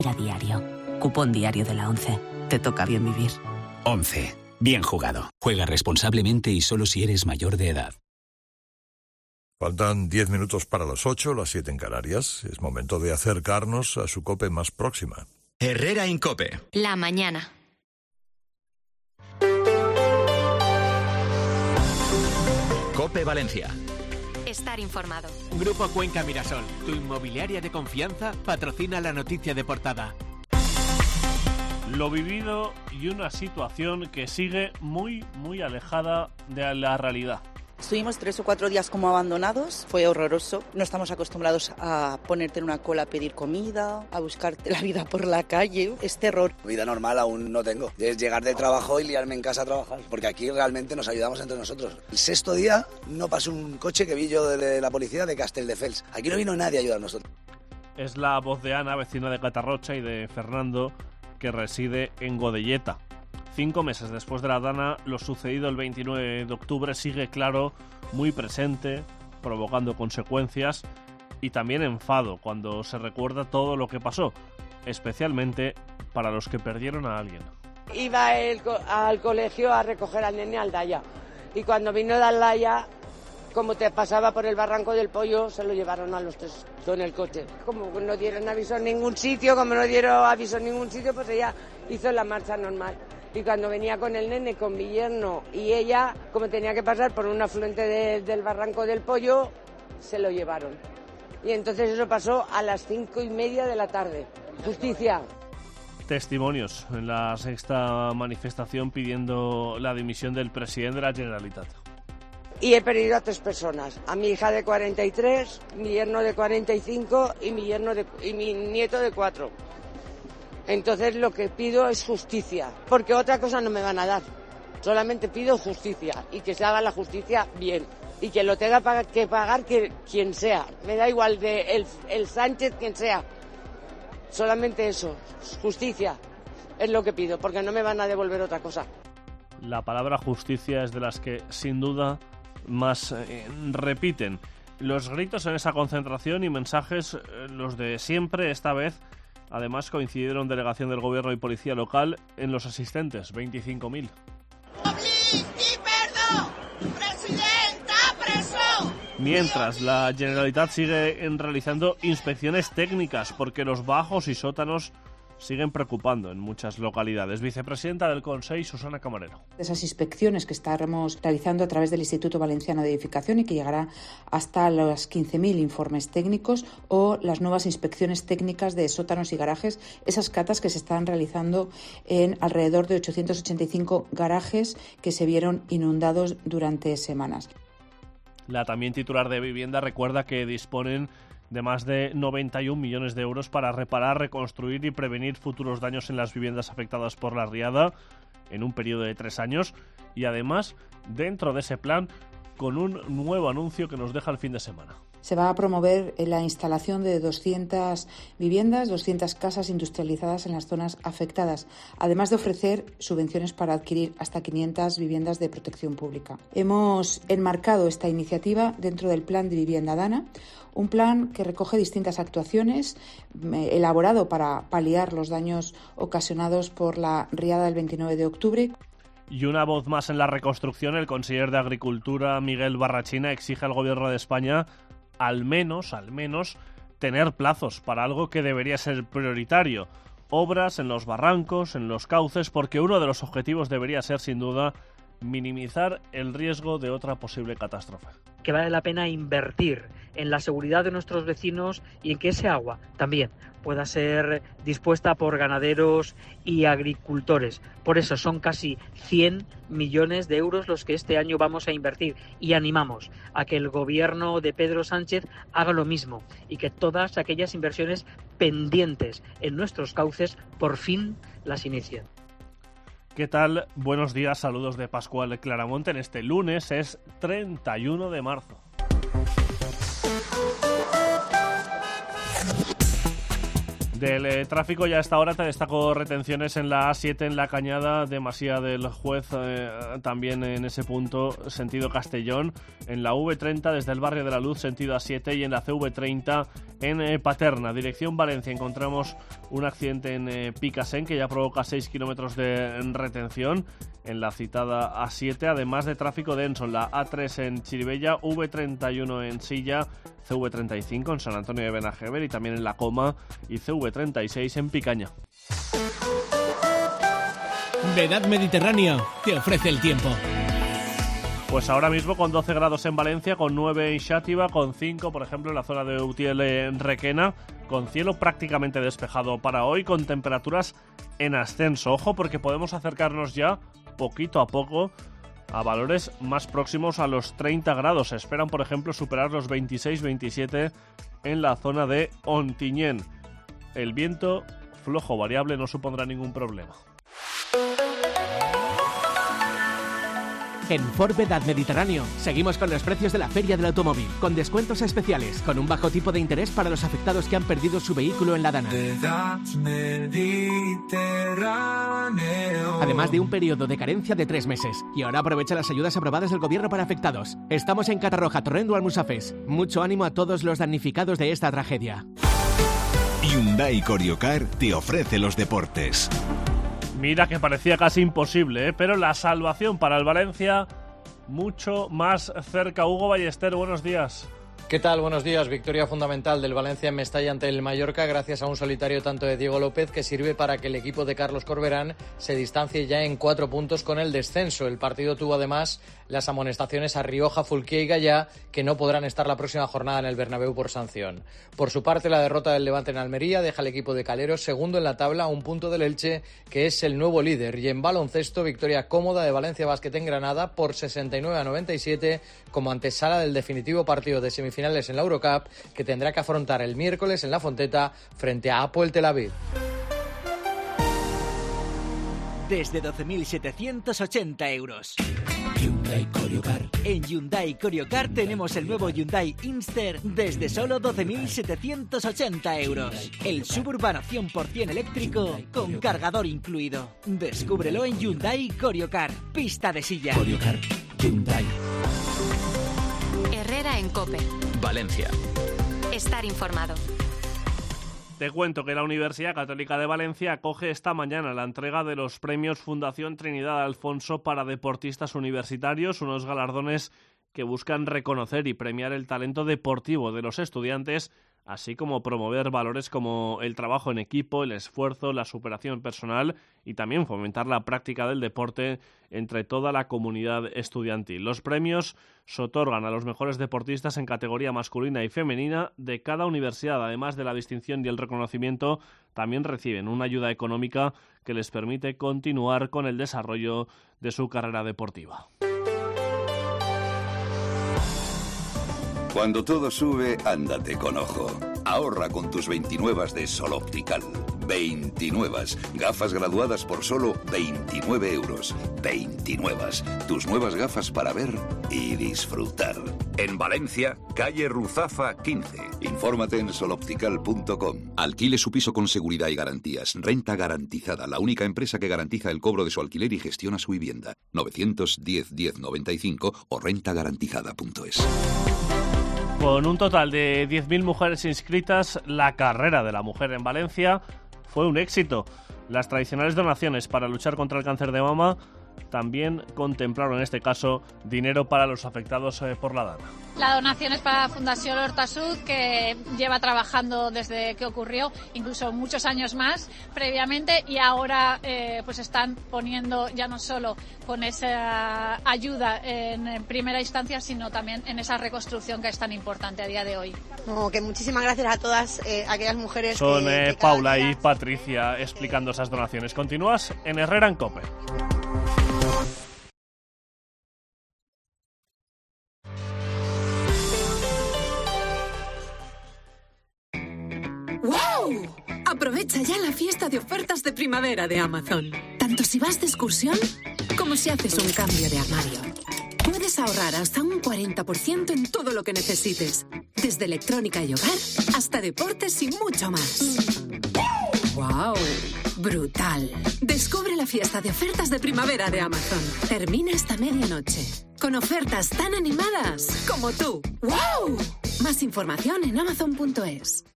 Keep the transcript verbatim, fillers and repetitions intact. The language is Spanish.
A diario. Cupón diario de la ONCE. Te toca bien vivir. ONCE. Bien jugado. Juega responsablemente y solo si eres mayor de edad. Faltan diez minutos para las ocho, las siete en Canarias. Es momento de acercarnos a su COPE más próxima. Herrera Incope. La mañana. COPE Valencia. Estar informado. Grupo Cuenca Mirasol, tu inmobiliaria de confianza, patrocina la noticia de portada. Lo vivido y una situación que sigue muy, muy alejada de la realidad. Estuvimos tres o cuatro días como abandonados, fue horroroso. No estamos acostumbrados a ponerte en una cola a pedir comida, a buscarte la vida por la calle, es terror. Vida normal aún no tengo, es llegar de trabajo y liarme en casa a trabajar, porque aquí realmente nos ayudamos entre nosotros. El sexto día no pasó un coche que vi yo de la policía de Castelldefels, aquí no vino nadie a ayudarnos. Es la voz de Ana, vecina de Catarrocha, y de Fernando, que reside en Godelleta. Cinco meses después de la Dana, lo sucedido el veintinueve de octubre sigue claro, muy presente, provocando consecuencias y también enfado cuando se recuerda todo lo que pasó, especialmente para los que perdieron a alguien. Iba el, al colegio a recoger al nene a Aldaya y cuando vino de Aldaya, como te pasaba por el Barranco del Pollo, se lo llevaron a los tres en el coche. Como no dieron aviso en ningún sitio, como no dieron aviso en ningún sitio, pues ella hizo la marcha normal. Y cuando venía con el nene, con mi yerno y ella, como tenía que pasar por un afluente de, del Barranco del Pollo, se lo llevaron. Y entonces eso pasó a las cinco y media de la tarde. Justicia. Testimonios en la sexta manifestación pidiendo la dimisión del presidente de la Generalitat. Y he perdido a tres personas, a mi hija de cuarenta y tres, mi yerno de cuarenta y cinco y mi, yerno de, y mi nieto de cuatro. Entonces lo que pido es justicia, porque otra cosa no me van a dar. Solamente pido justicia y que se haga la justicia bien y que lo tenga que pagar que, quien sea. Me da igual de el, el Sánchez, quien sea. Solamente eso, justicia es lo que pido, porque no me van a devolver otra cosa. La palabra justicia es de las que sin duda más eh, repiten. Los gritos en esa concentración y mensajes, eh, los de siempre, esta vez. Además, coincidieron delegación del gobierno y policía local en los asistentes, veinticinco mil. Mientras, la Generalitat sigue realizando inspecciones técnicas porque los bajos y sótanos siguen preocupando en muchas localidades. Vicepresidenta del Consell, Susana Camarero. Esas inspecciones que estamos realizando a través del Instituto Valenciano de Edificación y que llegará hasta los quince mil informes técnicos o las nuevas inspecciones técnicas de sótanos y garajes, esas catas que se están realizando en alrededor de ochocientos ochenta y cinco garajes que se vieron inundados durante semanas. La también titular de Vivienda recuerda que disponen de más de noventa y un millones de euros para reparar, reconstruir y prevenir futuros daños en las viviendas afectadas por la riada en un periodo de tres años y además, dentro de ese plan, con un nuevo anuncio que nos deja el fin de semana. Se va a promover la instalación de doscientas viviendas, doscientas casas industrializadas en las zonas afectadas, además de ofrecer subvenciones para adquirir hasta quinientas viviendas de protección pública. Hemos enmarcado esta iniciativa dentro del Plan de Vivienda Dana, un plan que recoge distintas actuaciones elaborado para paliar los daños ocasionados por la riada del veintinueve de octubre. Y una voz más en la reconstrucción, el conseller de Agricultura, Miguel Barrachina, exige al Gobierno de España al menos, al menos, tener plazos para algo que debería ser prioritario. Obras en los barrancos, en los cauces, porque uno de los objetivos debería ser, sin duda, minimizar el riesgo de otra posible catástrofe. Que vale la pena invertir en la seguridad de nuestros vecinos y en que ese agua también pueda ser dispuesta por ganaderos y agricultores. Por eso son casi cien millones de euros los que este año vamos a invertir y animamos a que el gobierno de Pedro Sánchez haga lo mismo y que todas aquellas inversiones pendientes en nuestros cauces por fin las inicien. ¿Qué tal? Buenos días, saludos de Pascual Claramonte. En este lunes es treinta y uno de marzo. Del eh, tráfico ya a esta hora te destaco retenciones en la A siete en la Cañada de Masía del Juez, eh, también en ese punto sentido Castellón, en la V treinta desde el Barrio de la Luz sentido A siete y en la C V treinta en eh, Paterna. Dirección Valencia encontramos un accidente en eh, Picasen que ya provoca seis kilómetros de retención en la citada A siete, además de tráfico denso en la A tres en Chirivella, V treinta y uno en Silla, C V treinta y cinco en San Antonio de Benajever y también en La Coma y C V treinta y seis en Picaña. Vedad Mediterráneo te ofrece el tiempo. Pues ahora mismo con doce grados en Valencia, con nueve en Xàtiva, con cinco, por ejemplo, en la zona de Utiel en Requena, con cielo prácticamente despejado para hoy, con temperaturas en ascenso. Ojo, porque podemos acercarnos ya, poquito a poco, a valores más próximos a los treinta grados. Se esperan, por ejemplo, superar los veintiséis veintisiete en la zona de Ontinyent. El viento flojo variable no supondrá ningún problema. En Ford Vedad Mediterráneo seguimos con los precios de la Feria del Automóvil, con descuentos especiales, con un bajo tipo de interés para los afectados que han perdido su vehículo en la Dana. Además de un periodo de carencia de tres meses. Y ahora aprovecha las ayudas aprobadas del gobierno para afectados. Estamos en Catarroja, Torrent o Almusafes. Mucho ánimo a todos los damnificados de esta tragedia. Hyundai Corio-Car te ofrece los deportes. Mira que parecía casi imposible, ¿eh? Pero la salvación para el Valencia mucho más cerca. Hugo Ballester, buenos días. ¿Qué tal? Buenos días. Victoria fundamental del Valencia en Mestalla ante el Mallorca gracias a un solitario tanto de Diego López que sirve para que el equipo de Carlos Corberán se distancie ya en cuatro puntos con el descenso. El partido tuvo además las amonestaciones a Rioja, Fulquier y Gallá, que no podrán estar la próxima jornada en el Bernabéu por sanción. Por su parte, la derrota del Levante en Almería deja al equipo de Calero segundo en la tabla a un punto del Elche, que es el nuevo líder. Y en baloncesto, victoria cómoda de Valencia Basket en Granada por sesenta y nueve a noventa y siete como antesala del definitivo partido de semifinales en la Eurocup, que tendrá que afrontar el miércoles en La Fonteta frente a Hapoel Tel Aviv. Desde doce mil setecientos ochenta euros. Hyundai Corio-Car. En Hyundai Corio-Car tenemos el nuevo Hyundai Inster desde solo doce mil setecientos ochenta euros. El Suburban cien por ciento eléctrico con cargador incluido. Descúbrelo en Hyundai Corio-Car. Pista de silla. Corio-Car. Hyundai. Herrera en COPE. Valencia. Estar informado. Te cuento que la Universidad Católica de Valencia acoge esta mañana la entrega de los premios Fundación Trinidad Alfonso para deportistas universitarios, unos galardones que buscan reconocer y premiar el talento deportivo de los estudiantes, así como promover valores como el trabajo en equipo, el esfuerzo, la superación personal y también fomentar la práctica del deporte entre toda la comunidad estudiantil. Los premios se otorgan a los mejores deportistas en categoría masculina y femenina de cada universidad. Además de la distinción y el reconocimiento, también reciben una ayuda económica que les permite continuar con el desarrollo de su carrera deportiva. Cuando todo sube, ándate con ojo. Ahorra con tus veintinuevas de Sol Optical. veintinuevas. Gafas graduadas por solo veintinueve euros. veintinuevas. Tus nuevas gafas para ver y disfrutar. En Valencia, calle Ruzafa quince. Infórmate en soloptical punto com. Alquile su piso con seguridad y garantías. Renta garantizada. La única empresa que garantiza el cobro de su alquiler y gestiona su vivienda. novecientos diez diez noventa y cinco o renta garantizada punto es. Con un total de diez mil mujeres inscritas, la carrera de la mujer en Valencia fue un éxito. Las tradicionales donaciones para luchar contra el cáncer de mama también contemplaron en este caso dinero para los afectados eh, por la Dana. La donación es para la Fundación Hortasud, que lleva trabajando desde que ocurrió, incluso muchos años más previamente, y ahora eh, pues están poniendo ya no solo con esa ayuda en primera instancia, sino también en esa reconstrucción que es tan importante a día de hoy. No, que muchísimas gracias a todas eh, aquellas mujeres. Son que, eh, que Paula día... y Patricia explicando esas donaciones. Continúas en Herrera en COPE. ¡Wow! Aprovecha ya la fiesta de ofertas de primavera de Amazon. Tanto si vas de excursión como si haces un cambio de armario. Puedes ahorrar hasta un cuarenta por ciento en todo lo que necesites. Desde electrónica y hogar hasta deportes y mucho más. ¡Guau! Brutal. Descubre la fiesta de ofertas de primavera de Amazon. Termina esta medianoche. Con ofertas tan animadas como tú. ¡Wow! Más información en amazon punto es.